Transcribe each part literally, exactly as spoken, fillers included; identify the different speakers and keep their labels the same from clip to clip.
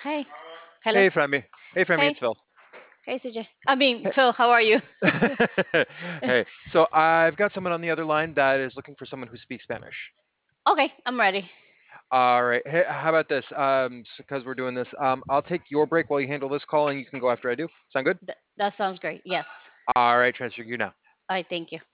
Speaker 1: Hey, hello.
Speaker 2: Hey, Frammy. Hey, Frammy,
Speaker 1: Hey,
Speaker 2: it's Phil.
Speaker 1: hey, C J. I mean,
Speaker 2: Hey.
Speaker 1: Phil, how are you?
Speaker 2: Hey, so I've got someone on the other line that is looking for someone who speaks Spanish.
Speaker 1: Okay, I'm ready.
Speaker 2: All right. Hey, how about this? Um, because we're doing this, um, I'll take your break while you handle this call, and you can go after I do. Sound good?
Speaker 1: Th- that sounds great. Yes.
Speaker 2: All right, transfer you now.
Speaker 1: I thank you.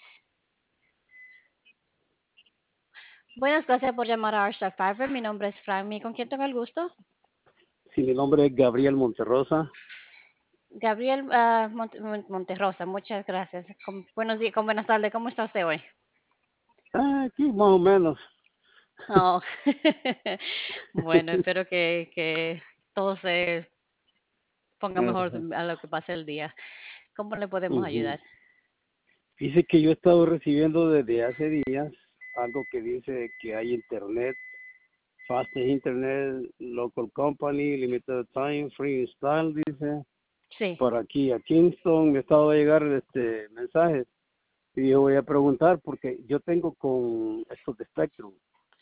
Speaker 1: Buenas, gracias por llamar a Arshad Fiverr. Mi nombre es Franmy. ¿Con quién tengo el gusto?
Speaker 3: Sí, mi nombre es Gabriel Monterrosa.
Speaker 1: Gabriel ah, Mont- Mon- Monterrosa. Muchas gracias. Con- buenos días, con buenas tardes. ¿Cómo está usted hoy?
Speaker 3: Ah, aquí más o menos.
Speaker 1: Oh. Bueno, espero que, que todo se ponga mejor
Speaker 3: Ajá.
Speaker 1: a lo que pase el día. ¿Cómo le podemos
Speaker 3: Ujú.
Speaker 1: ayudar?
Speaker 3: Dice que yo he estado recibiendo desde hace días algo que dice que hay internet, fast internet, local company, limited time, free install, dice.
Speaker 1: Sí.
Speaker 3: Por aquí a Kingston me estaba a llegar este mensaje y yo voy a preguntar porque yo tengo con estos de Spectrum,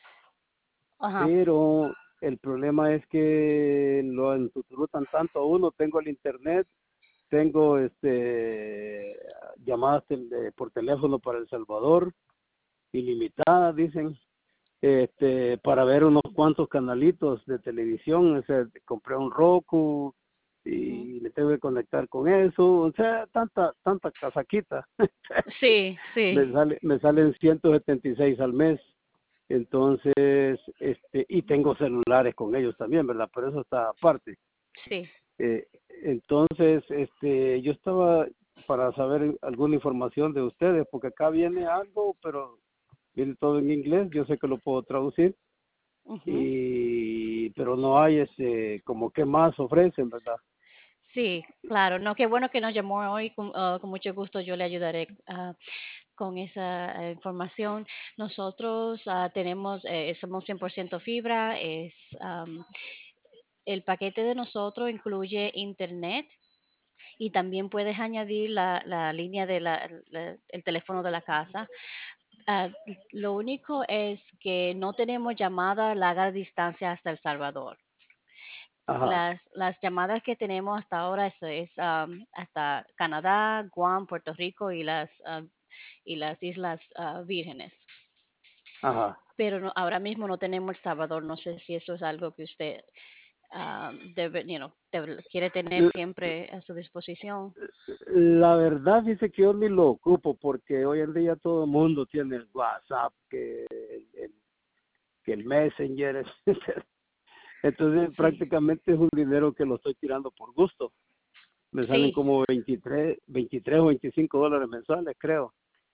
Speaker 1: Ajá.
Speaker 3: pero el problema es que lo entuturutan tanto a uno. Tengo el internet, tengo este llamadas tel- de- por teléfono para El Salvador, ilimitadas, dicen, este para ver unos cuantos canalitos de televisión. O sea, compré un Roku
Speaker 1: Ujú.
Speaker 3: y le tengo que conectar con eso. O sea, tanta tanta casaquita.
Speaker 1: Sí, sí.
Speaker 3: me sale me salen ciento setenta y seis al mes. Entonces, este y tengo celulares con ellos también, ¿verdad? Pero eso está aparte.
Speaker 1: Sí.
Speaker 3: Eh, entonces, este, yo estaba para saber alguna información de ustedes, porque acá viene algo, pero viene todo en inglés. Yo sé que lo puedo traducir,
Speaker 1: Ujú.
Speaker 3: y pero no hay este, como qué más ofrecen, ¿verdad?
Speaker 1: Sí, claro. No, qué bueno que nos llamó hoy. Con, ah, con mucho gusto yo le ayudaré ah, con esa eh, información. Nosotros ah, tenemos, eh, somos cien por ciento fibra. Es, am, el paquete de nosotros incluye internet y también puedes añadir la, la línea de la, la- el teléfono de la casa. Ah, lo único es que no tenemos llamada a larga distancia hasta El Salvador.
Speaker 3: Ajá,
Speaker 1: Las, las llamadas que tenemos hasta ahora es, es, am, hasta Canadá, Guam, Puerto Rico y las, ah, y las Islas ah, Vírgenes.
Speaker 3: ajá.
Speaker 1: Pero no, ahora mismo no tenemos El Salvador. No sé si eso es algo que usted ah, debe, you know, debe- quiere tener
Speaker 3: L-
Speaker 1: siempre a su disposición.
Speaker 3: La verdad dice que yo ni lo ocupo, porque hoy en día todo el mundo tiene el WhatsApp, que el, el- que el Messenger. Entonces
Speaker 1: Sí,
Speaker 3: prácticamente es un dinero que lo estoy tirando por gusto. Me salen
Speaker 1: sí,
Speaker 3: como veintitrés veintitrés o veinticinco dólares mensuales, creo.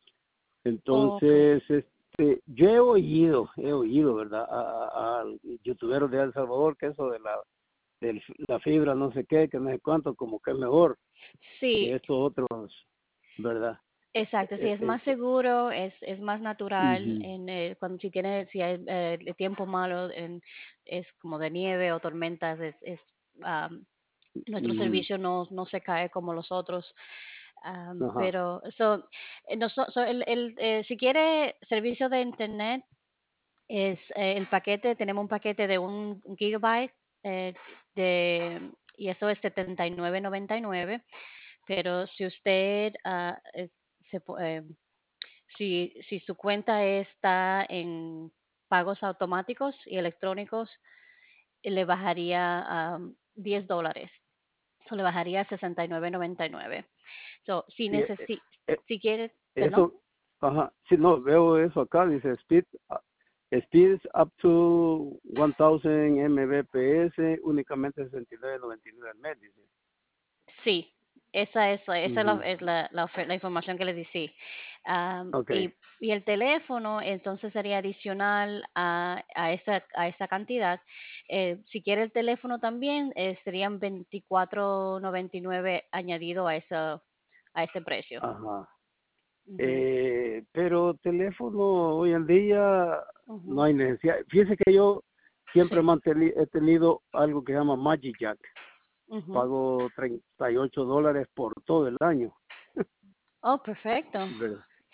Speaker 1: ok,
Speaker 3: Entonces, este, yo he oído, he oído, ¿verdad? A, a, a youtuberos de El Salvador, que eso de la, de la fibra, no sé qué, que no sé cuánto, como que es mejor
Speaker 1: sí,
Speaker 3: que estos otros, ¿verdad?
Speaker 1: exacto, sí,
Speaker 3: Eh,
Speaker 1: es
Speaker 3: eh,
Speaker 1: más seguro, es, es más natural,
Speaker 3: ujú,
Speaker 1: en, eh, cuando si tiene, si hay eh, el tiempo malo, en, es como de nieve o tormentas, es, es am, nuestro
Speaker 3: ujú,
Speaker 1: servicio no, no se cae como los otros. am,
Speaker 3: ajá,
Speaker 1: pero so, eh, noso- so, el, el, eh, si quiere servicio de internet, es eh, el paquete, tenemos un paquete de un gigabyte eh, de, y eso es setenta y nueve noventa y nueve. Pero si usted ah, es- se, pu- eh, si, si su cuenta está en pagos automáticos y electrónicos, le bajaría am, diez dólares. So, le bajaría sesenta y nueve noventa y nueve. So, si
Speaker 3: sí, eh,
Speaker 1: necesi
Speaker 3: eh,
Speaker 1: si quiere, perdón.
Speaker 3: eso, ajá, sí, no, veo eso acá, dice speed, ah, speeds up to mil Mbps, únicamente sesenta y nueve noventa y nueve al mes, dice.
Speaker 1: Sí, esa es, esa es la,
Speaker 3: Ujú.
Speaker 1: es la, la, ofer- la información que le di, sí. Am,
Speaker 3: Okay.
Speaker 1: y, y el teléfono entonces sería adicional a, a, esa, a esa cantidad. Eh, si quiere el teléfono también, eh, serían veinticuatro noventa y nueve añadido a, esa, a ese precio.
Speaker 3: Ajá.
Speaker 1: Ujú,
Speaker 3: Eh, pero teléfono hoy en día no
Speaker 1: ujú,
Speaker 3: hay necesidad. Fíjese que yo siempre he,
Speaker 1: sí.
Speaker 3: manteni- he tenido algo que se llama Magic Jack.
Speaker 1: Ujú.
Speaker 3: Pago treinta y ocho dólares por todo el año.
Speaker 1: Oh, perfecto.
Speaker 3: ¿Verdad?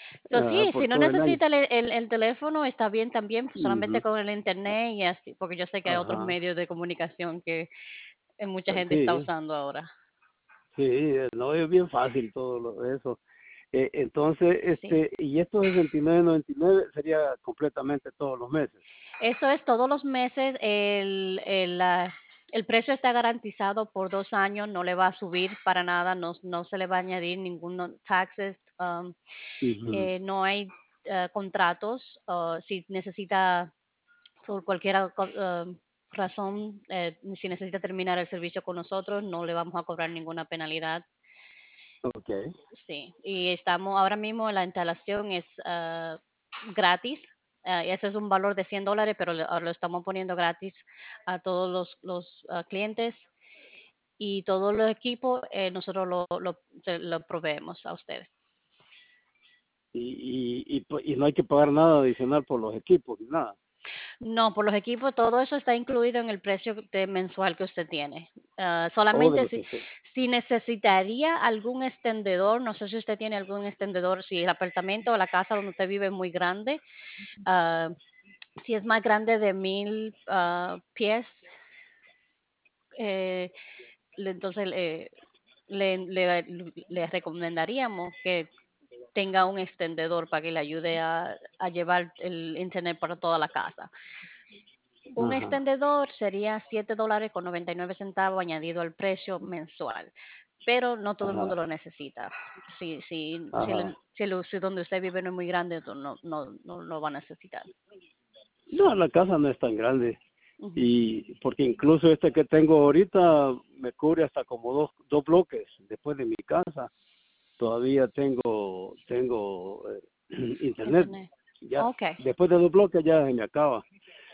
Speaker 1: So,
Speaker 3: ah,
Speaker 1: sí,
Speaker 3: por
Speaker 1: si no
Speaker 3: todo el año.
Speaker 1: necesita el, el- el teléfono, está bien también, pues, solamente
Speaker 3: Ujú.
Speaker 1: con el internet y así, porque yo sé que hay otros
Speaker 3: Ajá,
Speaker 1: medios de comunicación que eh, mucha
Speaker 3: pues
Speaker 1: gente está
Speaker 3: sí,
Speaker 1: usando ahora.
Speaker 3: sí, eh, no es bien fácil todo lo, eso. Eh, entonces,
Speaker 1: Sí.
Speaker 3: este, y estos sesenta y nueve noventa y nueve sería completamente todos los meses.
Speaker 1: Eso es todos los meses. El, el, ah, el precio está garantizado por dos años, no le va a subir para nada, no, no se le va a añadir ningún taxes, um,
Speaker 3: Ujú.
Speaker 1: eh, no hay eh, contratos. Uh, si necesita, por cualquier co- um, razón, eh, si necesita terminar el servicio con nosotros, no le vamos a cobrar ninguna penalidad.
Speaker 3: Okay.
Speaker 1: Sí, y estamos ahora mismo, la instalación es ah, gratis. Ah, ese es un valor de cien dólares, pero lo, lo estamos poniendo gratis a todos los, los ah, clientes, y todos los equipos eh, nosotros lo, lo, se lo proveemos a ustedes.
Speaker 3: Y, y, y, pues, y no hay que pagar nada adicional por los equipos, ni nada.
Speaker 1: No, por los equipos, todo eso está incluido en el precio de mensual que usted tiene. Ah,
Speaker 3: O de
Speaker 1: solamente
Speaker 3: lo
Speaker 1: si,
Speaker 3: que sea.
Speaker 1: si necesitaría algún extendedor, no sé si usted tiene algún extendedor, si el apartamento o la casa donde usted vive es muy grande. ah, Si es más grande de mil ah, pies, eh, le- entonces eh, le, le- le recomendaríamos que tenga un extendedor para que le ayude a, a llevar el internet para toda la casa. Un
Speaker 3: Ajá,
Speaker 1: extendedor sería siete dólares con noventa y nueve centavos añadido al precio mensual, pero no todo el mundo
Speaker 3: ajá,
Speaker 1: lo necesita. Si, si, si,
Speaker 3: ajá.
Speaker 1: el, si, el- si donde usted vive no es muy grande, no, no, no lo va a necesitar.
Speaker 3: No, la casa no es tan grande.
Speaker 1: Ujú.
Speaker 3: Y porque incluso este que tengo ahorita me cubre hasta como dos, dos bloques después de mi casa. Todavía tengo, tengo eh, internet.
Speaker 1: Internet.
Speaker 3: Ya,
Speaker 1: Ok.
Speaker 3: después de dos bloques ya se me acaba.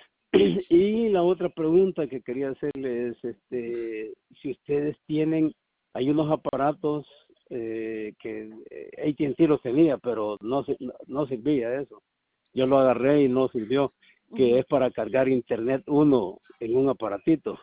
Speaker 3: Y la otra pregunta que quería hacerle es, este, si ustedes tienen, hay unos aparatos eh, que eh, A T and T los tenía, pero no, se- no, no servía eso. Yo lo agarré y no sirvió, que
Speaker 1: Ujú.
Speaker 3: es para cargar internet uno en un aparatito.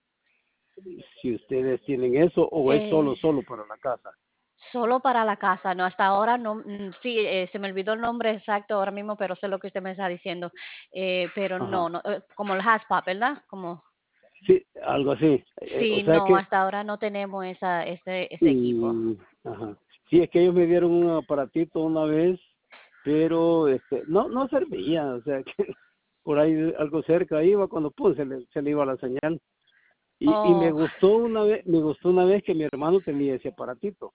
Speaker 3: Si ustedes tienen eso o es
Speaker 1: Eh,
Speaker 3: solo, solo para la casa.
Speaker 1: Solo para la casa, no, hasta ahora no, mm, sí, eh, se me olvidó el nombre exacto ahora mismo, pero sé lo que usted me está diciendo. Eh, pero no,
Speaker 3: Ajá.
Speaker 1: no, eh, como el Haspap, ¿verdad? Como,
Speaker 3: Sí, algo así. Eh, o
Speaker 1: sí,
Speaker 3: sea
Speaker 1: no,
Speaker 3: que,
Speaker 1: hasta ahora no tenemos esa, ese, ese equipo.
Speaker 3: mm, ajá. Sí, es que ellos me dieron un aparatito una vez, pero este, no, no servía, o sea que por ahí algo cerca iba, cuando puse se le, se le iba la señal. Y, y me
Speaker 1: Oh,
Speaker 3: gustó una vez, me gustó una vez que mi hermano tenía ese aparatito.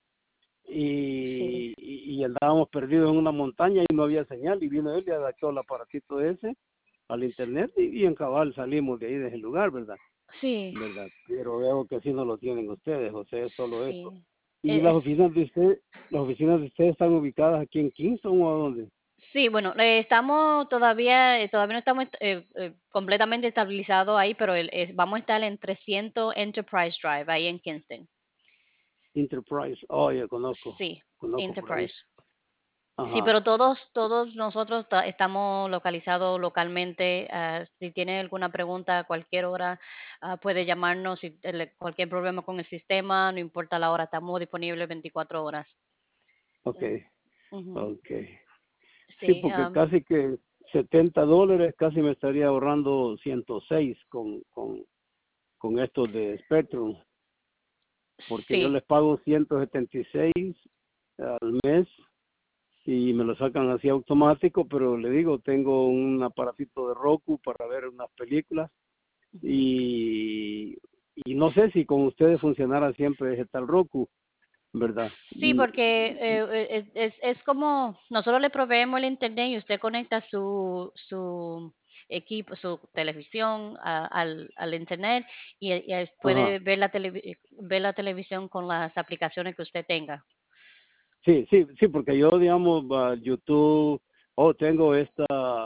Speaker 1: sí.
Speaker 3: Y, y, y andábamos perdidos en una montaña y no había señal, y vino él y adaptó el aparatito ese al internet, y, y en cabal salimos de ahí de ese lugar, ¿verdad?
Speaker 1: Sí,
Speaker 3: ¿Verdad? Pero veo que sí no lo tienen ustedes, o sea, es solo eso.
Speaker 1: sí.
Speaker 3: ¿Y
Speaker 1: E-
Speaker 3: las
Speaker 1: Es,
Speaker 3: oficinas de usted, las oficinas de ustedes están ubicadas aquí en Kingston o a dónde?
Speaker 1: sí, bueno, eh, estamos todavía, eh, todavía no estamos eh, eh, completamente estabilizados ahí, pero el- es- vamos a estar en trescientos Enterprise Drive, ahí en Kingston.
Speaker 3: Enterprise, oh, ya conozco,
Speaker 1: Sí,
Speaker 3: conozco por ahí.
Speaker 1: Enterprise. Sí,
Speaker 3: Ajá,
Speaker 1: pero todos, todos nosotros ta- estamos localizados localmente. Ah, si tiene alguna pregunta a cualquier hora, ah, puede llamarnos. Si tiene cualquier problema con el sistema, no importa la hora, estamos disponibles veinticuatro horas.
Speaker 3: ok,
Speaker 1: Ujú.
Speaker 3: ok. Sí,
Speaker 1: Sí,
Speaker 3: porque
Speaker 1: am,
Speaker 3: casi que setenta dólares, casi me estaría ahorrando ciento seis con, con, con estos de Spectrum, porque yo
Speaker 1: sí.
Speaker 3: les pago ciento setenta y seis al mes y me lo sacan así automático, pero le digo, tengo un aparatito de Roku para ver unas películas
Speaker 1: Ujú.
Speaker 3: y, y no sé si con ustedes funcionara siempre ese tal Roku, ¿verdad?
Speaker 1: Sí, porque eh, eh, es, es como nosotros le proveemos el internet y usted conecta su, su equipo, su televisión a- al, al internet, y, y ahí
Speaker 3: Ajá.
Speaker 1: puede ver la, televi- ver la televisión con las aplicaciones que usted tenga.
Speaker 3: Sí, sí, sí, porque yo, digamos, va, YouTube, oh, tengo esta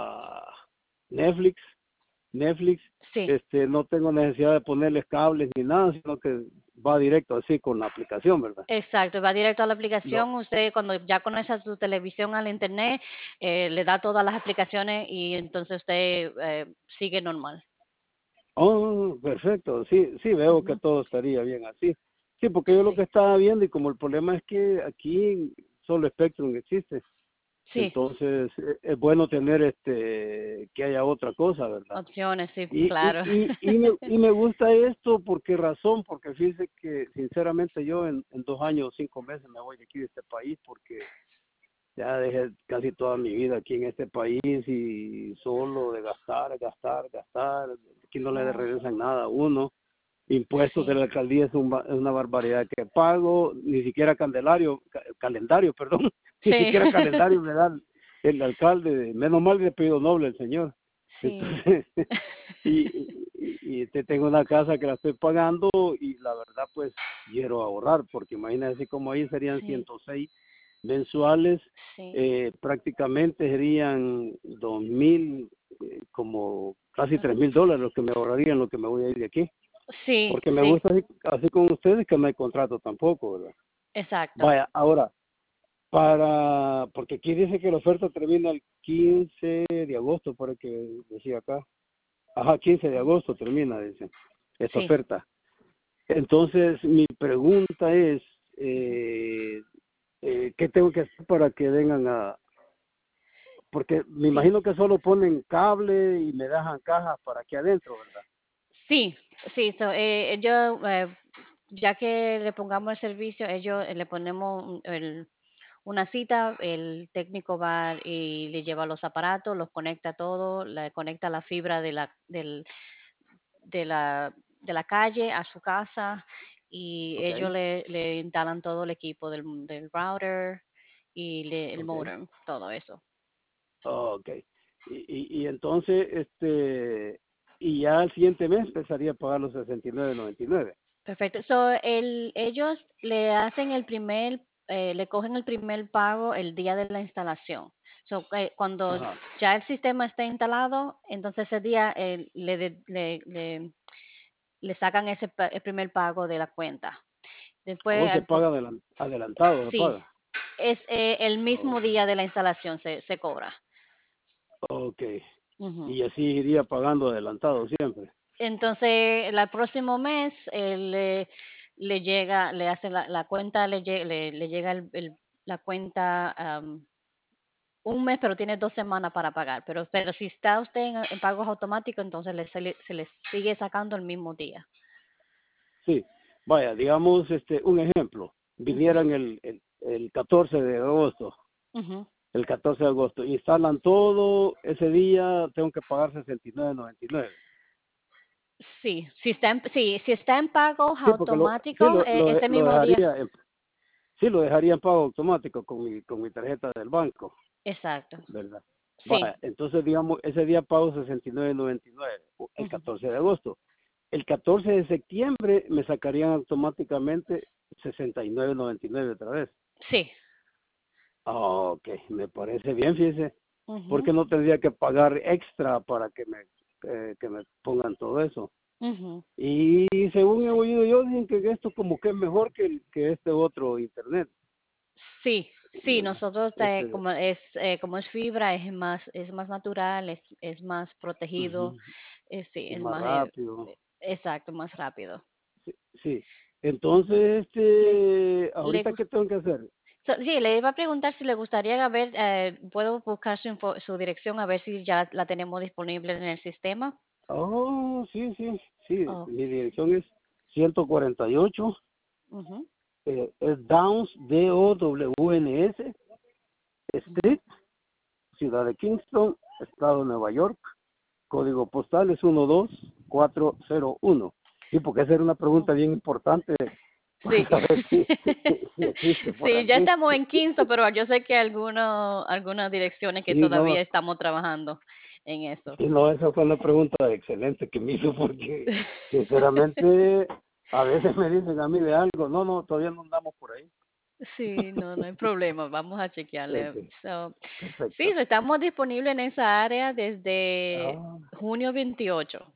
Speaker 3: Netflix, Netflix,
Speaker 1: Sí,
Speaker 3: este, no tengo necesidad de ponerles cables ni nada, sino que va directo así con la aplicación, ¿verdad?
Speaker 1: exacto, va directo a la
Speaker 3: No.
Speaker 1: aplicación. Usted cuando ya conecta su televisión al internet, eh, le da todas las aplicaciones y entonces usted eh, sigue normal.
Speaker 3: Oh, perfecto, sí, sí, veo que
Speaker 1: Ujú.
Speaker 3: todo estaría bien así. Sí, porque yo lo que
Speaker 1: Sí.
Speaker 3: estaba viendo, y como el problema es que aquí solo Spectrum existe,
Speaker 1: Sí,
Speaker 3: Entonces, eh, es bueno tener este que haya otra cosa, ¿verdad?
Speaker 1: opciones, sí,
Speaker 3: Y, y,
Speaker 1: claro.
Speaker 3: y, y, me, y me gusta esto, ¿por qué razón? Porque fíjese que sinceramente yo en, en dos años, cinco meses me voy de aquí de este país porque ya dejé casi toda mi vida aquí en este país y solo de gastar, gastar, gastar, aquí no le
Speaker 1: Oh,
Speaker 3: regresan nada a uno. Impuestos de
Speaker 1: sí,
Speaker 3: la alcaldía es, un ba- es una barbaridad que pago, ni siquiera candelario, ca- calendario, perdón, ni
Speaker 1: sí,
Speaker 3: siquiera calendario me da el, el alcalde, menos mal de pedido noble el señor.
Speaker 1: sí,
Speaker 3: Entonces, y, y, y te tengo una casa que la estoy pagando y la verdad pues quiero ahorrar, porque imagínate como ahí serían
Speaker 1: sí,
Speaker 3: ciento seis mensuales,
Speaker 1: sí.
Speaker 3: eh, prácticamente serían dos mil, eh, como casi tres mil dólares los que me ahorrarían lo que me voy a ir de aquí,
Speaker 1: Sí,
Speaker 3: porque me
Speaker 1: sí,
Speaker 3: gusta así, así con ustedes que no hay contrato tampoco, ¿verdad?
Speaker 1: exacto.
Speaker 3: Vaya, ahora, para, porque aquí dice que la oferta termina el quince de agosto, para que decía acá. Ajá, quince de agosto termina, dice, esta
Speaker 1: Sí.
Speaker 3: oferta. Entonces, mi pregunta es,
Speaker 1: Ujú.
Speaker 3: eh, eh, ¿qué tengo que hacer para que vengan a...? Porque me
Speaker 1: Sí,
Speaker 3: imagino que solo ponen cable y me dejan cajas para aquí adentro, ¿verdad?
Speaker 1: sí, sí. So, eh, ellos, eh, ya que le pongamos el servicio, ellos eh, le ponemos un- el- una cita, el técnico va y le lleva los aparatos, los conecta todo, le conecta la fibra de la, del, de la, de la calle a su casa y
Speaker 3: Ok,
Speaker 1: ellos le, le instalan todo el equipo del, del router y le- el
Speaker 3: ok,
Speaker 1: modem, todo eso.
Speaker 3: ok. Y, y, y entonces, este, y ya el siguiente mes empezaría a pagar los sesenta y nueve noventa y nueve.
Speaker 1: Perfecto. So, el, ellos le hacen el primer, eh, le cogen el primer pago el día de la instalación. So, eh, cuando
Speaker 3: Ajá.
Speaker 1: ya el sistema está instalado, entonces ese día eh, le, de- le, le, le sacan ese pa- el primer pago de la cuenta.
Speaker 3: O
Speaker 1: Después,
Speaker 3: se
Speaker 1: al po-
Speaker 3: paga adelan- adelantado, se
Speaker 1: sí,
Speaker 3: paga.
Speaker 1: es eh, el mismo
Speaker 3: Oh,
Speaker 1: día de la instalación se, se cobra.
Speaker 3: ok.
Speaker 1: Ujú.
Speaker 3: Y así iría pagando adelantado siempre.
Speaker 1: Entonces, el próximo mes eh, le, le llega, le hace la, la cuenta, le, lle- le, le llega el, el- la cuenta am, un mes, pero tiene dos semanas para pagar. Pero, pero si está usted en, en pagos automáticos, entonces le, se, le, se le sigue sacando el mismo día.
Speaker 3: Sí. Vaya, digamos, este, un ejemplo.
Speaker 1: Ujú,
Speaker 3: Vinieran el, el, el catorce de agosto.
Speaker 1: ujú.
Speaker 3: El catorce de agosto. Instalan todo. Ese día tengo que pagar sesenta y nueve noventa y nueve.
Speaker 1: Sí, si está en, sí, si está en pagos
Speaker 3: Sí, porque lo, sí,
Speaker 1: automáticos,
Speaker 3: lo,
Speaker 1: eh,
Speaker 3: lo,
Speaker 1: ese
Speaker 3: lo
Speaker 1: mismo día.
Speaker 3: dejaría en, sí, lo dejaría en pago automático con mi, con mi tarjeta del banco,
Speaker 1: Exacto.
Speaker 3: ¿verdad?
Speaker 1: Sí.
Speaker 3: Vaya, entonces digamos, ese día pago sesenta y nueve noventa y nueve, el
Speaker 1: Ujú.
Speaker 3: catorce de agosto. El catorce de septiembre me sacarían automáticamente sesenta y nueve noventa y nueve otra vez.
Speaker 1: Sí.
Speaker 3: Ah, ok, me parece bien, fíjese,
Speaker 1: Ujú,
Speaker 3: porque no tendría que pagar extra para que me, eh, que me pongan todo eso.
Speaker 1: ujú.
Speaker 3: Y según he oído yo, dicen que esto como que es mejor que, el- que este otro internet,
Speaker 1: Sí, sí,
Speaker 3: ¿verdad?
Speaker 1: nosotros eh,
Speaker 3: Este,
Speaker 1: como es eh, como es fibra es más es más natural, es, es más protegido,
Speaker 3: ujú,
Speaker 1: eh, sí,
Speaker 3: y
Speaker 1: es
Speaker 3: más
Speaker 1: más eh,
Speaker 3: rápido.
Speaker 1: exacto, más rápido.
Speaker 3: Sí, sí.
Speaker 1: Ujú.
Speaker 3: Entonces,
Speaker 1: Le,
Speaker 3: este,
Speaker 1: le
Speaker 3: ahorita,
Speaker 1: gus-
Speaker 3: ¿qué tengo que hacer?
Speaker 1: so- sí, le iba a preguntar si le gustaría ver, eh, puedo buscar su, info- su dirección a ver si ya la tenemos disponible en el sistema.
Speaker 3: Oh, sí, sí, sí.
Speaker 1: Oh,
Speaker 3: Mi dirección es ciento cuarenta y ocho,
Speaker 1: ujú,
Speaker 3: eh, es Downs, D O W N S,
Speaker 1: ujú.
Speaker 3: Street, Ciudad de Kingston, Estado de Nueva York. Código postal es uno dos cuatro cero uno. Sí, porque esa era una
Speaker 1: Oh,
Speaker 3: pregunta bien importante
Speaker 1: sí.
Speaker 3: para saber si, si, si existe por
Speaker 1: Sí, ya
Speaker 3: aquí.
Speaker 1: estamos en quince, pero yo sé que algunos, algunas direcciones que
Speaker 3: Sí,
Speaker 1: todavía
Speaker 3: no,
Speaker 1: estamos trabajando en eso.
Speaker 3: sí, no, esa fue una pregunta excelente que me hizo porque sinceramente a veces me dicen a mí de algo, no, no, todavía no andamos por ahí.
Speaker 1: Sí, no, no hay problema, vamos a chequearle.
Speaker 3: Ok,
Speaker 1: So, sí,
Speaker 3: perfecto.
Speaker 1: so, estamos disponibles en esa área desde
Speaker 3: Ah,
Speaker 1: junio veintiocho.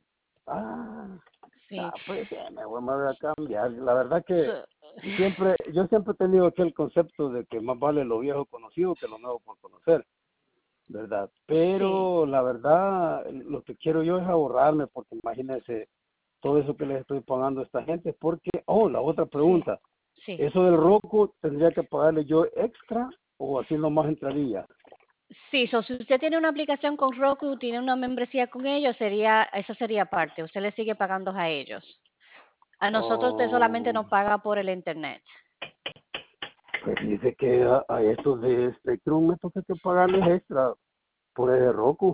Speaker 3: ah,
Speaker 1: Sí.
Speaker 3: ah, pues eh, me voy me voy a cambiar. La verdad que
Speaker 1: So,
Speaker 3: siempre, yo siempre he tenido aquel concepto de que más vale lo viejo conocido que lo nuevo por conocer, ¿verdad?
Speaker 1: sí,
Speaker 3: Pero la verdad, lo que quiero yo es ahorrarme, porque imagínense todo eso que les estoy pagando a esta gente, porque, oh, la otra
Speaker 1: sí,
Speaker 3: pregunta,
Speaker 1: sí.
Speaker 3: eso del Roku tendría que pagarle yo extra o así nomás entraría.
Speaker 1: Sí, so, si usted tiene una aplicación con Roku, tiene una membresía con ellos, sería, eso sería parte. Usted le sigue pagando a ellos. A nosotros usted solamente
Speaker 3: Oh,
Speaker 1: nos paga por el internet.
Speaker 3: pues dice que a, a estos de Spectrum me toca que pagarles extra por el Roku.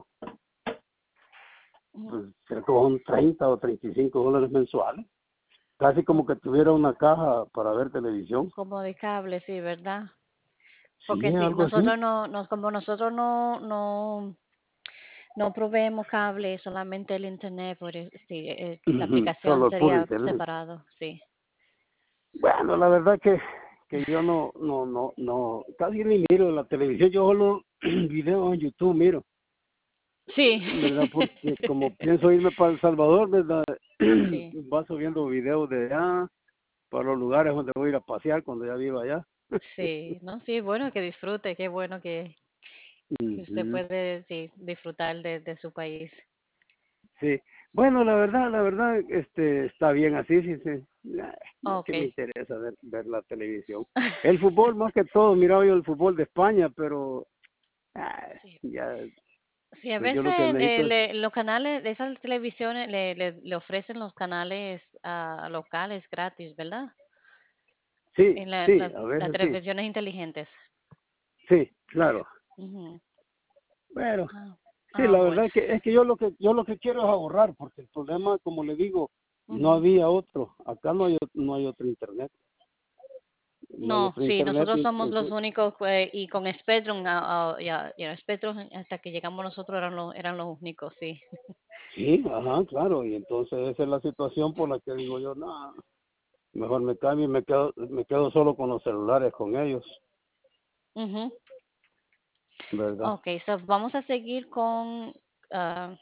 Speaker 1: Ujú.
Speaker 3: Pues creo que son treinta o treinta y cinco dólares mensuales. Casi como que tuviera una caja para ver televisión.
Speaker 1: Como de cable, sí, ¿verdad?
Speaker 3: Sí,
Speaker 1: Porque sí,
Speaker 3: algo así.
Speaker 1: nosotros no, no como nosotros no, no, no proveemos cable, solamente el internet, por eso, sí, eh, la
Speaker 3: Ujú,
Speaker 1: aplicación
Speaker 3: solo el puro
Speaker 1: sería
Speaker 3: internet.
Speaker 1: separado, sí.
Speaker 3: Bueno, la verdad que, que yo no, no, no, no, casi ni miro la televisión, yo solo videos en YouTube miro,
Speaker 1: Sí.
Speaker 3: ¿verdad? Porque como pienso irme para El Salvador, ¿verdad?
Speaker 1: Sí,
Speaker 3: Va subiendo videos de allá, para los lugares donde voy a ir a pasear cuando ya viva allá.
Speaker 1: sí, no, sí, bueno que disfrute, qué bueno que, que usted
Speaker 3: Ujú,
Speaker 1: puede, sí, disfrutar de, de su país.
Speaker 3: sí, bueno, la verdad, la verdad, este, está bien así, sí, sí. Nah, no es que me
Speaker 1: Okay.
Speaker 3: interesa ver, ver la televisión. El fútbol, más que todo, miraba yo el fútbol de España, pero ah,
Speaker 1: Sí.
Speaker 3: ya,
Speaker 1: Sí, a
Speaker 3: pues yo
Speaker 1: veces
Speaker 3: lo que
Speaker 1: eh,
Speaker 3: necesito es,
Speaker 1: le- los canales de esas televisiones le, le, le ofrecen los canales ah, locales gratis, ¿verdad?
Speaker 3: sí,
Speaker 1: En la-
Speaker 3: sí,
Speaker 1: las
Speaker 3: a
Speaker 1: las
Speaker 3: veces sí,
Speaker 1: televisiones inteligentes.
Speaker 3: sí, claro.
Speaker 1: Ujú.
Speaker 3: Bueno,
Speaker 1: Ah,
Speaker 3: sí,
Speaker 1: ah,
Speaker 3: la
Speaker 1: bueno.
Speaker 3: verdad que es que yo lo que yo lo que quiero es ahorrar, porque el problema, como le digo, no
Speaker 1: Ujú.
Speaker 3: había otro. Acá no hay o- no hay otro internet, no hay
Speaker 1: No,
Speaker 3: otro
Speaker 1: sí,
Speaker 3: internet.
Speaker 1: nosotros
Speaker 3: y-
Speaker 1: somos los
Speaker 3: inclu-
Speaker 1: únicos eh, y con Spectrum, ah, ah, ya, ya, Spectrum hasta que llegamos nosotros eran los, eran los únicos, sí.
Speaker 3: Sí, ajá, claro. Y entonces esa es la situación por la que digo yo, no, mejor me cambio y me quedo me quedo solo con los celulares con ellos,
Speaker 1: Ujú.
Speaker 3: ¿verdad?
Speaker 1: Okay, so vamos a seguir con ah,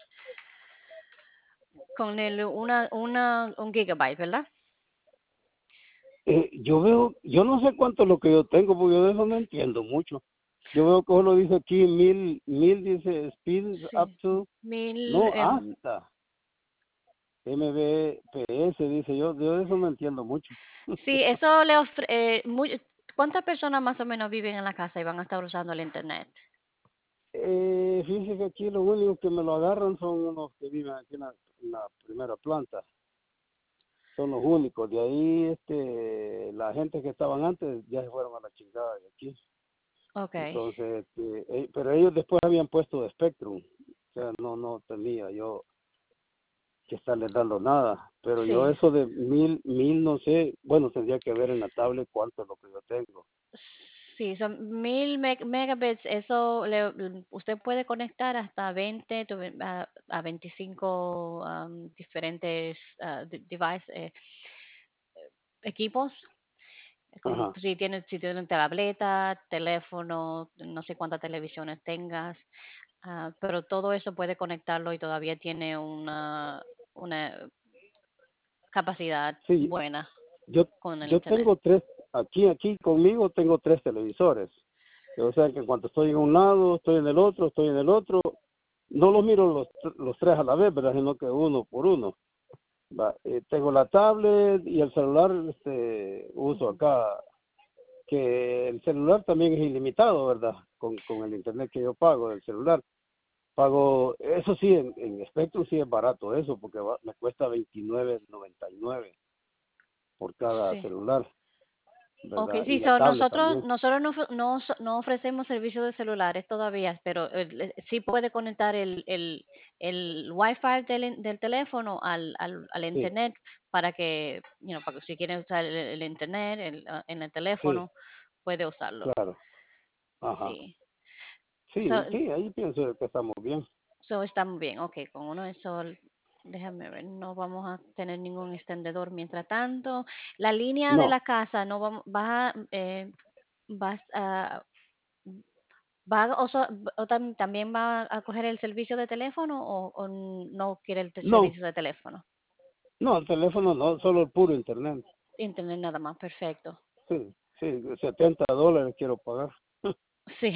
Speaker 1: con el una una un gigabyte, ¿verdad?
Speaker 3: Eh, yo veo, yo no sé cuánto es lo que yo tengo, porque yo de eso no entiendo mucho. Yo veo que solo dice aquí mil, mil dice speed up
Speaker 1: Sí.
Speaker 3: to,
Speaker 1: Mil,
Speaker 3: no,
Speaker 1: em,
Speaker 3: hasta Mbps, dice yo, yo de eso no entiendo mucho.
Speaker 1: sí, eso le ofrece, ¿cuántas personas más o menos viven en la casa y van a estar usando el internet?
Speaker 3: Eh, fíjese que aquí lo único que me lo agarran son unos que viven aquí en la, en la primera planta, son los únicos. De ahí, este, la gente que estaban antes ya se fueron a la chingada de aquí.
Speaker 1: Okay.
Speaker 3: Entonces, este, eh, pero ellos después habían puesto de Spectrum, o sea, no, no tenía yo que estarles dando nada. Pero yo
Speaker 1: Sí.
Speaker 3: eso de mil, mil, no sé, bueno, tendría que ver en la tablet cuánto es lo que yo tengo.
Speaker 1: Sí, son mil meg- megabits. Eso le, usted puede conectar hasta veinte to ve- a, a veinticinco um, diferentes ah, de- device, eh, equipos. Como
Speaker 3: Ajá,
Speaker 1: si tienes, si tienes tableta, teléfono, no sé cuántas televisiones tengas, ah, pero todo eso puede conectarlo y todavía tiene una, una capacidad
Speaker 3: sí,
Speaker 1: buena
Speaker 3: yo,
Speaker 1: con el
Speaker 3: yo
Speaker 1: internet.
Speaker 3: tengo tres, aquí, aquí conmigo tengo tres televisores. O sea que cuando estoy en un lado, estoy en el otro, estoy en el otro, no los miro los, los tres a la vez, ¿verdad? Sino que uno por uno. Va, eh, tengo la tablet y el celular, este, uso
Speaker 1: Ujú.
Speaker 3: acá, que el celular también es ilimitado, ¿verdad? Con, con el internet que yo pago del celular. Pago, eso sí, en, en Spectrum sí es barato eso, porque va- me cuesta veintinueve noventa y nueve por cada
Speaker 1: Sí.
Speaker 3: celular,
Speaker 1: Okay,
Speaker 3: ¿verdad? Y
Speaker 1: sí,
Speaker 3: la
Speaker 1: so
Speaker 3: tablet
Speaker 1: nosotros
Speaker 3: también.
Speaker 1: nosotros no, ofre- no, so- no ofrecemos servicios de celulares todavía, pero eh, le- sí puede conectar el, el, el Wi-Fi del, in- del teléfono al, al, al
Speaker 3: Sí,
Speaker 1: internet para que, you know, para que si quiere usar el, el internet el, ah, en el
Speaker 3: sí,
Speaker 1: teléfono, puede usarlo.
Speaker 3: claro. Ajá.
Speaker 1: Sí. So,
Speaker 3: Sí, sí, ahí pienso que estamos bien.
Speaker 1: so estamos bien. Okay, con uno de esos, déjame ver, no vamos a tener ningún extendedor mientras tanto. La línea de
Speaker 3: No,
Speaker 1: la casa no vamos, va, eh, vas a ¿Va o, so- o tam- también va a coger el servicio de teléfono o, o no quiere el te-
Speaker 3: no,
Speaker 1: servicio de teléfono?
Speaker 3: no, el teléfono no, solo el puro internet.
Speaker 1: Internet nada más, perfecto.
Speaker 3: Sí, sí, setenta dólares quiero pagar.
Speaker 1: Sí.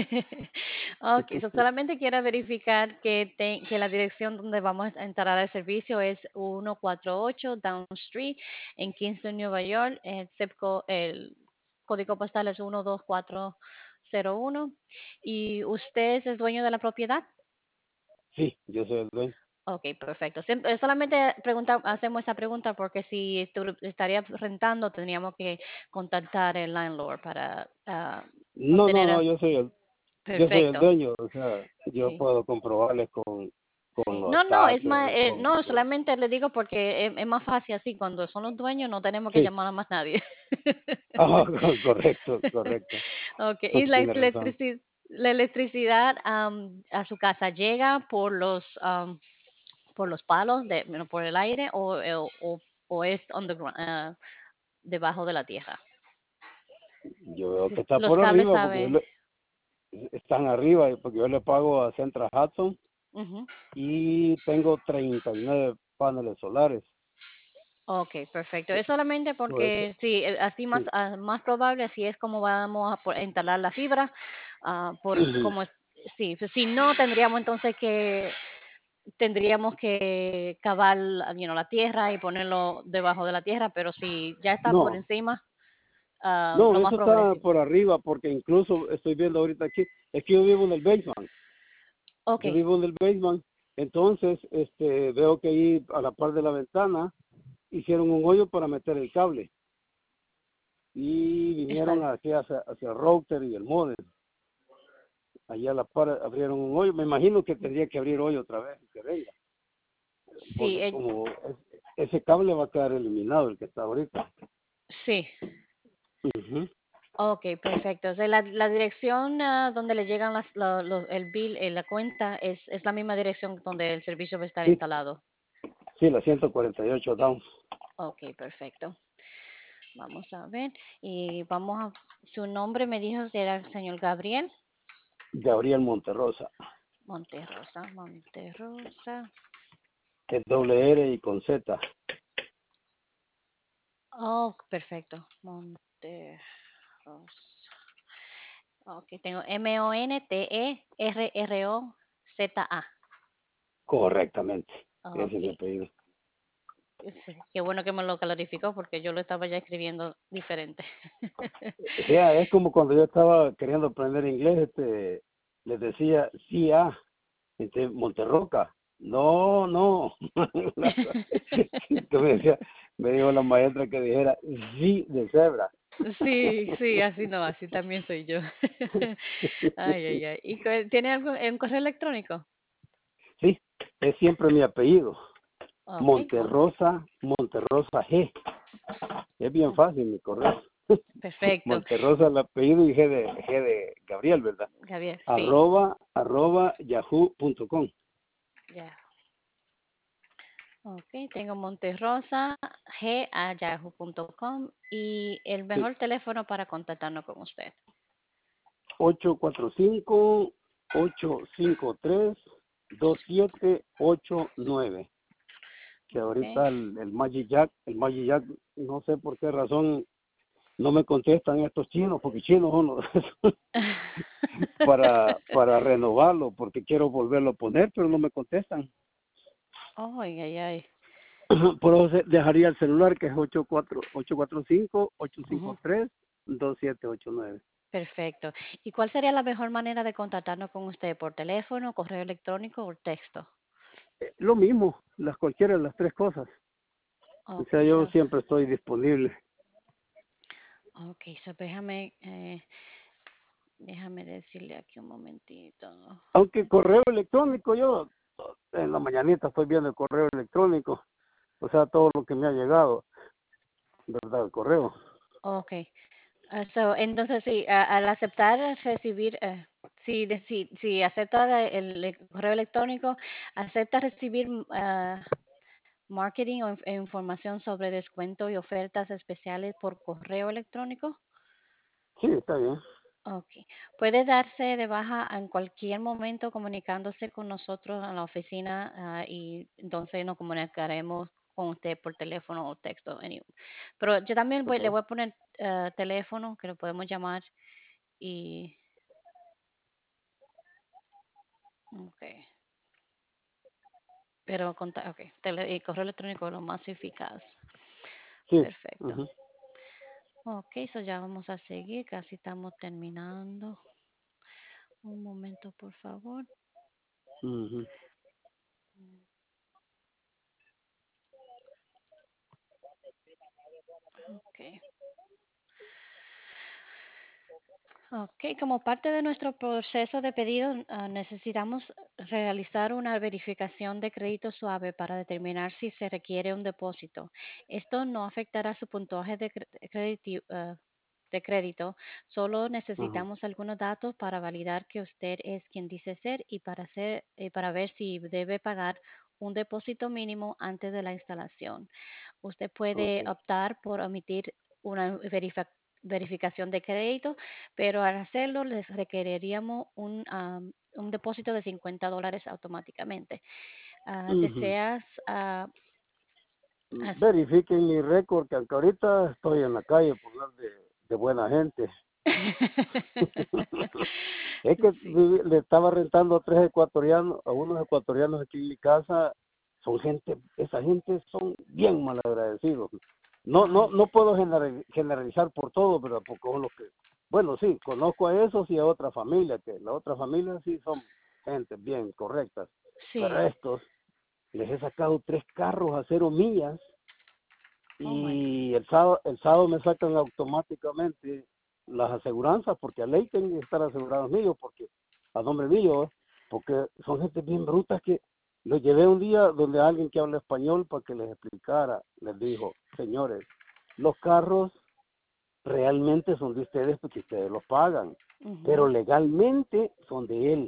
Speaker 1: Ok, so solamente quiero verificar que, te- que la dirección donde vamos a entrar al servicio es ciento cuarenta y ocho Down Street en Kingston, Nueva York. El, zip co- el código postal es uno dos cuatro cero uno. ¿Y usted es el dueño de la propiedad?
Speaker 3: Sí, yo soy el dueño.
Speaker 1: Ok, perfecto. Siempre, solamente pregunta, hacemos esta pregunta porque si estu- estaría rentando, tendríamos que contactar el landlord para ah,
Speaker 3: No, no,
Speaker 1: obtener.
Speaker 3: no,
Speaker 1: a-
Speaker 3: yo soy el, yo soy el
Speaker 1: Perfecto,
Speaker 3: dueño, o sea, yo
Speaker 1: sí.
Speaker 3: puedo comprobarles con, con
Speaker 1: Sí.
Speaker 3: los
Speaker 1: No, no, es más,
Speaker 3: taxes,
Speaker 1: eh,
Speaker 3: con
Speaker 1: no,
Speaker 3: todo.
Speaker 1: solamente le digo porque es, es más fácil así, cuando son los dueños no tenemos que
Speaker 3: Sí,
Speaker 1: llamar a más nadie.
Speaker 3: ah, correcto, correcto.
Speaker 1: Okay, y la
Speaker 3: Tiene razón.
Speaker 1: electricidad, la electricidad am, a su casa llega por los am, por los palos de, bueno, por el aire o, eh, o, o es underground, ah, debajo de la tierra.
Speaker 3: Yo veo
Speaker 1: Sí,
Speaker 3: que está
Speaker 1: los
Speaker 3: por
Speaker 1: cables,
Speaker 3: arriba porque yo
Speaker 1: ¿sabe?
Speaker 3: le- están arriba porque yo le pago a Central Hudson
Speaker 1: Ujú.
Speaker 3: y tengo treinta y nueve paneles solares.
Speaker 1: Ok, perfecto. Es solamente
Speaker 3: Por eso,
Speaker 1: porque sí, eh, así más,
Speaker 3: sí.
Speaker 1: ah, más probable, así es como vamos a po- instalar la fibra, ah, por
Speaker 3: Ujú.
Speaker 1: como es- sí, pues, si no tendríamos entonces que tendríamos que cavar, you know, la tierra y ponerlo debajo de la tierra, pero si ya está por
Speaker 3: No,
Speaker 1: encima, ah,
Speaker 3: no,
Speaker 1: lo más
Speaker 3: eso
Speaker 1: probable es
Speaker 3: está
Speaker 1: sí.
Speaker 3: por arriba porque incluso estoy viendo ahorita aquí, es que yo vivo en el basement,
Speaker 1: Ok,
Speaker 3: yo vivo en el basement, entonces este veo que ahí a la par de la ventana hicieron un hoyo para meter el cable y
Speaker 1: está
Speaker 3: vinieron
Speaker 1: bien.
Speaker 3: hacia, hacia, hacia el router y el modem. Allá a la par abrieron un hoyo, me imagino que tendría que abrir hoyo otra vez y que venga,
Speaker 1: Sí,
Speaker 3: porque
Speaker 1: eh,
Speaker 3: como es- ese cable va a quedar eliminado, el que está ahorita.
Speaker 1: sí.
Speaker 3: Ujú.
Speaker 1: Ok, perfecto. O sea, la, la dirección ah, donde le llegan las, lo- lo- el bill, eh, la cuenta, es, es la misma dirección donde el servicio va a estar
Speaker 3: Sí,
Speaker 1: instalado.
Speaker 3: sí, la ciento cuarenta y ocho Down.
Speaker 1: Ok, perfecto. Vamos a ver. Y vamos a... Su nombre me dijo que era el señor Gabriel
Speaker 3: Gabriel Monterrosa,
Speaker 1: Monterrosa. Monterrosa.
Speaker 3: es doble R y con Z.
Speaker 1: Oh, perfecto. Monterrosa. Ok, tengo M O N T E R R O Z A.
Speaker 3: Correctamente, ese es
Speaker 1: Ok.
Speaker 3: mi apellido.
Speaker 1: Sí, qué bueno que me lo clarificó porque yo lo estaba ya escribiendo diferente.
Speaker 3: O sea, es como cuando yo estaba queriendo aprender inglés, este, les decía sí a, este, Monterroca. No, no. Que me decía, me dijo la maestra que dijera sí de cebra.
Speaker 1: Sí, sí, así no, así también soy yo. Ay, ay, ay. ¿Y cu- tiene algo en correo electrónico?
Speaker 3: Sí, es siempre mi apellido.
Speaker 1: Ok, mon-
Speaker 3: Monterrosa, Monterrosa G. Es bien
Speaker 1: oh,
Speaker 3: fácil mi correo.
Speaker 1: perfecto.
Speaker 3: Monterrosa el apellido y G de, G de Gabriel, ¿verdad?
Speaker 1: Javier, sí,
Speaker 3: Arroba, arroba, yahoo punto com.
Speaker 1: ya. Ok, tengo monterrosa g a yahoo punto com y el
Speaker 3: Sí,
Speaker 1: mejor teléfono para contactarnos con usted.
Speaker 3: ocho cuatro cinco, ocho cinco tres, dos siete ocho nueve. Que
Speaker 1: Ok.
Speaker 3: ahorita el, el Magic Jack, el Magic Jack, no sé por qué razón no me contestan estos chinos, porque chinos son los- para, para renovarlo, porque quiero volverlo a poner, pero no me contestan.
Speaker 1: Ay, ay, ay.
Speaker 3: Por eso se- dejaría el celular que es ocho cuatro ocho cuatro cinco, ocho cinco
Speaker 1: Ujú,
Speaker 3: tres, dos siete ocho nueve.
Speaker 1: perfecto. ¿Y cuál sería la mejor manera de contactarnos con usted? ¿Por teléfono, correo electrónico o texto?
Speaker 3: Lo mismo, las cualquiera de las tres cosas. O
Speaker 1: Ok,
Speaker 3: sea, yo
Speaker 1: so,
Speaker 3: siempre estoy disponible.
Speaker 1: okay, so déjame, eh, déjame decirle aquí un momentito.
Speaker 3: Aunque correo electrónico, yo en la mañanita estoy viendo el correo electrónico, o sea, todo lo que me ha llegado, ¿verdad? El correo.
Speaker 1: Ok, ah, so, entonces sí, a- al aceptar recibir, eh, si, de- si, si acepta el, el correo electrónico, acepta recibir mm, ah, marketing o inf- e información sobre descuento y ofertas especiales por correo electrónico.
Speaker 3: Sí, está bien.
Speaker 1: Ok. Puede darse de baja en cualquier momento comunicándose con nosotros en la oficina, ah, y entonces nos comunicaremos con usted por teléfono o texto. any- Pero yo también voy- le
Speaker 3: Okay.
Speaker 1: voy a poner ah, teléfono que lo podemos llamar y... Ok. Pero conta- ok, tele- y correo electrónico es lo más eficaz.
Speaker 3: Sí.
Speaker 1: Perfecto.
Speaker 3: Ujú.
Speaker 1: Ok, eso ya vamos a seguir, casi estamos terminando. Un momento, por favor.
Speaker 3: Ujú.
Speaker 1: Ok. Ok, como parte de nuestro proceso de pedido, ah, necesitamos realizar una verificación de crédito suave para determinar si se requiere un depósito. Esto no afectará su puntaje de, cre- de crédito, ah, de crédito. Solo
Speaker 3: Ajá.
Speaker 1: necesitamos algunos datos para validar que usted es quien dice ser y para, hacer, y para ver si debe pagar un depósito mínimo antes de la instalación. Usted puede
Speaker 3: Okay.
Speaker 1: optar por omitir una verifa- verificación de crédito, pero al hacerlo les requeriríamos un, am, un depósito de cincuenta dólares automáticamente. Ah,
Speaker 3: Ujú.
Speaker 1: ¿Deseas ah, as-
Speaker 3: Verifiquen mi récord, que aunque ahorita estoy en la calle por hablar de, de buena gente. Es que
Speaker 1: Sí.
Speaker 3: vivi- le estaba rentando a tres ecuatorianos, a unos ecuatorianos aquí en mi casa. Son gente, esa gente son bien malagradecidos. No, no,
Speaker 1: Ay,
Speaker 3: no puedo general- generalizar por todo, pero porque son los que, bueno, sí, conozco a esos y a otra familia, que la otra familia sí son gente bien correctas, pero a
Speaker 1: sí.
Speaker 3: estos les he sacado tres carros a cero millas
Speaker 1: Oh my God.
Speaker 3: y el sábado, el sábado me sacan automáticamente las aseguranzas, porque a ley tienen que estar asegurados míos, porque a nombre mío, porque son gente bien brutas que los llevé un día donde alguien que habla español para que les explicara, les dijo, señores, los carros realmente son de ustedes porque ustedes los pagan, pero
Speaker 1: Ujú.
Speaker 3: legalmente son de él.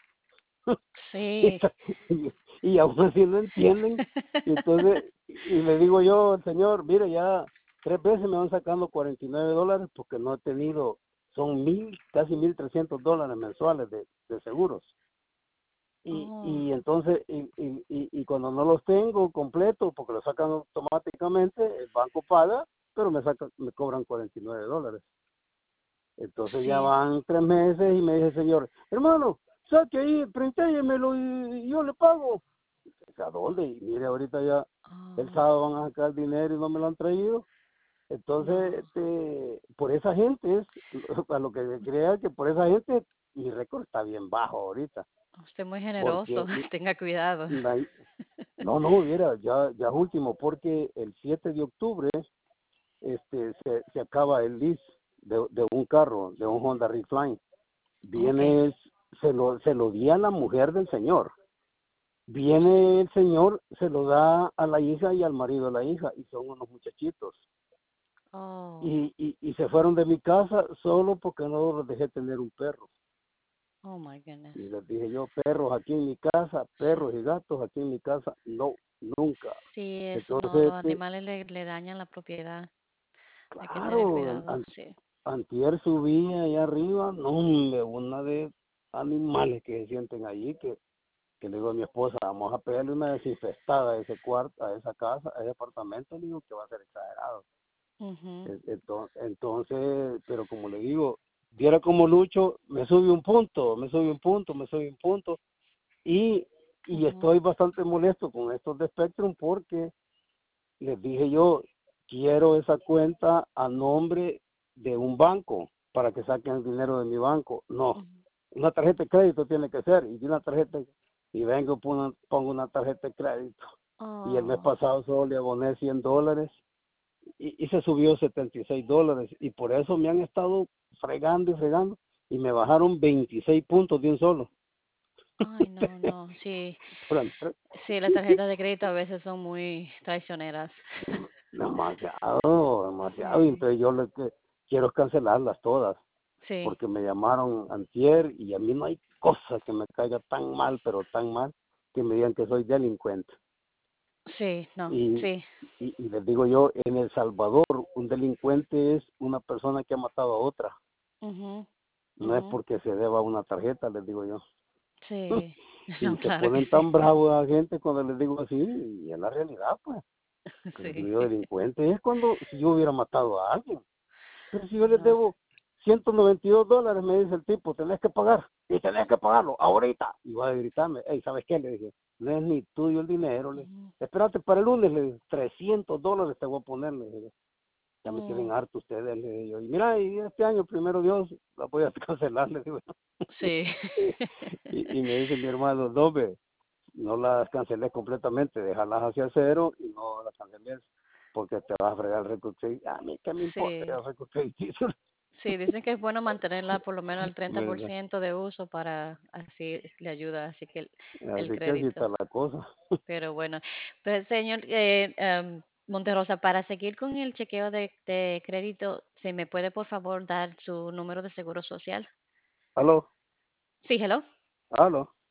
Speaker 1: Sí.
Speaker 3: y, y aún así no entienden. Y entonces, y le digo yo al señor, mire, ya tres veces me van sacando cuarenta y nueve dólares porque no he tenido, son mil, casi mil trescientos dólares mensuales de, de seguros. Y,
Speaker 1: Oh,
Speaker 3: y entonces, y, y, y, y cuando no los tengo completos, porque los sacan automáticamente, el banco paga, pero me saca, me cobran cuarenta y nueve dólares. Entonces ya
Speaker 1: sí.
Speaker 3: van tres meses y me dice el señor, hermano, saque ahí, printémelo y, y yo le pago. ¿A dónde? Y mire, ahorita ya el
Speaker 1: Oh,
Speaker 3: sábado van a sacar dinero y no me lo han traído. Entonces,
Speaker 1: no.
Speaker 3: este, por esa gente es, a lo que se crea que por esa gente mi récord está bien bajo ahorita.
Speaker 1: Usted es muy generoso.
Speaker 3: Porque,
Speaker 1: Tenga cuidado.
Speaker 3: la- no, no, mira, ya, ya último, porque el siete de octubre este, se, se acaba el lease de, de un carro, de un Honda Recline.
Speaker 1: Okay.
Speaker 3: Viene, se lo, se lo di a la mujer del señor. Viene el señor, se lo da a la hija y al marido de la hija, y son unos muchachitos.
Speaker 1: Oh,
Speaker 3: Y, y, y se fueron de mi casa solo porque no los dejé tener un perro.
Speaker 1: oh my
Speaker 3: Y
Speaker 1: goodness.
Speaker 3: les dije yo, perros aquí en mi casa, perros y gatos aquí en mi casa, no, nunca.
Speaker 1: Sí, eso no,
Speaker 3: Entonces,
Speaker 1: los
Speaker 3: este,
Speaker 1: animales le, le dañan la propiedad. Hay que tener
Speaker 3: claro,
Speaker 1: cuidado,
Speaker 3: an-
Speaker 1: sí.
Speaker 3: antier subí allá arriba, no, hombre, una de animales que se sienten allí, que, que le digo a mi esposa, vamos a pegarle una desinfestada a ese cuarto, a esa casa, a ese apartamento, le digo que va a ser exagerado.
Speaker 1: Ujú,
Speaker 3: E- ento- Entonces, pero como le digo, viera como lucho, me sube un punto, me sube un punto, me sube un punto, y, y
Speaker 1: ujú,
Speaker 3: estoy bastante molesto con estos de Spectrum porque les dije yo, quiero esa cuenta a nombre de un banco para que saquen el dinero de mi banco. No,
Speaker 1: ujú.
Speaker 3: una tarjeta de crédito tiene que ser, y de una tarjeta, y vengo, pongo, pongo una tarjeta de crédito. Y el mes
Speaker 1: Oh,
Speaker 3: pasado solo le aboné cien dólares y, y se subió setenta y seis dólares. Y por eso me han estado fregando y fregando y me bajaron veintiséis puntos de un solo.
Speaker 1: ay, no, no, sí,
Speaker 3: Por andar-
Speaker 1: sí, las tarjetas de crédito a veces son muy traicioneras.
Speaker 3: demasiado, demasiado. Y
Speaker 1: Sí,
Speaker 3: entonces yo lo que quiero es cancelarlas todas,
Speaker 1: sí,
Speaker 3: porque me llamaron antier y a mí no hay cosa que me caiga tan mal, pero tan mal, que me digan que soy delincuente.
Speaker 1: sí, no,
Speaker 3: Y,
Speaker 1: sí.
Speaker 3: y, y les digo yo, en El Salvador, un delincuente es una persona que ha matado a otra.
Speaker 1: Ujú,
Speaker 3: No es
Speaker 1: ujú,
Speaker 3: porque se deba una tarjeta, les digo yo.
Speaker 1: sí, no,
Speaker 3: Y se
Speaker 1: claro que
Speaker 3: ponen
Speaker 1: sí.
Speaker 3: tan bravos a la gente cuando les digo así, y es la realidad, pues. Que les
Speaker 1: Sí,
Speaker 3: digo yo, delincuente es cuando si yo hubiera matado a alguien. Pero si yo les
Speaker 1: no.
Speaker 3: debo ciento noventa y dos dólares, me dice el tipo, tenés que pagar. Y tenés que pagarlo ahorita. Y va a gritarme, hey, ¿sabes qué? Le dije, no es ni tuyo el dinero. Le
Speaker 1: Ujú.
Speaker 3: espérate para el lunes, le dije, trescientos dólares te voy a poner, le dije. ya me
Speaker 1: Mm,
Speaker 3: tienen harto ustedes, le digo yo. Y mira, y este año, primero Dios, la voy a cancelar, le digo.
Speaker 1: sí.
Speaker 3: y, y me dice mi hermano, no, ve, no las cancelé completamente, déjalas hacia cero y no las canceles porque te vas a fregar el récord crediticio. A mí qué me importa
Speaker 1: Sí,
Speaker 3: el récord crediticio.
Speaker 1: sí, dicen que es bueno mantenerla por lo menos al treinta por
Speaker 3: ¿Verdad?
Speaker 1: ciento de uso para así le ayuda, así que el, el
Speaker 3: Así que así está
Speaker 1: crédito.
Speaker 3: la cosa.
Speaker 1: Pero bueno, pues señor eh, em, Monterrosa, para seguir con el chequeo de, de crédito, ¿se me puede por favor dar su número de seguro social?
Speaker 3: Aló,
Speaker 1: Sí, hello.
Speaker 3: aló.